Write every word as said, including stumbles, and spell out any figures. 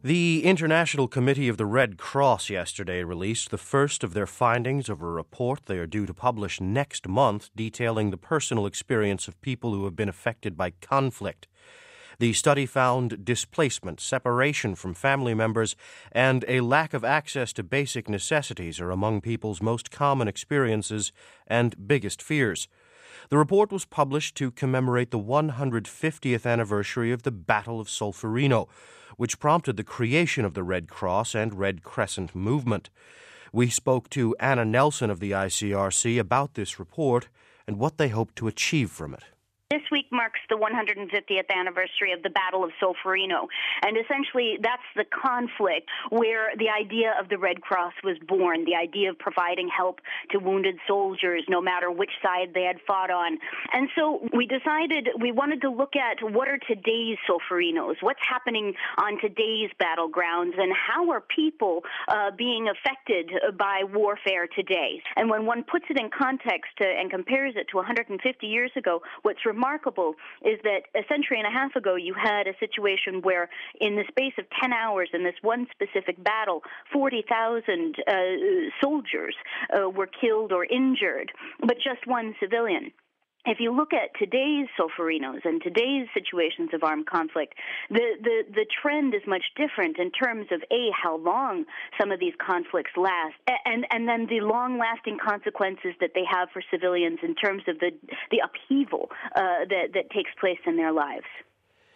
The International Committee of the Red Cross yesterday released the first of their findings of a report they are due to publish next month detailing the personal experience of people who have been affected by conflict. The study found displacement, separation from family members, and a lack of access to basic necessities are among people's most common experiences and biggest fears. The report was published to commemorate the one hundred fiftieth anniversary of the Battle of Solferino, which prompted the creation of the Red Cross and Red Crescent movement. We spoke to Anna Nelson of the I C R C about this report and what they hope to achieve from it. This week marks the one hundred fiftieth anniversary of the Battle of Solferino, and essentially that's the conflict where the idea of the Red Cross was born, the idea of providing help to wounded soldiers no matter which side they had fought on. And so we decided we wanted to look at what are today's Solferinos, what's happening on today's battlegrounds, and how are people uh, being affected by warfare today. And when one puts it in context uh, and compares it to one hundred fifty years ago, what's remarkable is that a century and a half ago you had a situation where in the space of ten hours in this one specific battle, forty thousand uh, soldiers uh, were killed or injured, but just one civilian. If you look at today's Solferinos and today's situations of armed conflict, the, the, the trend is much different in terms of, A, how long some of these conflicts last, and, and then the long-lasting consequences that they have for civilians in terms of the, the upheaval uh, that, that takes place in their lives.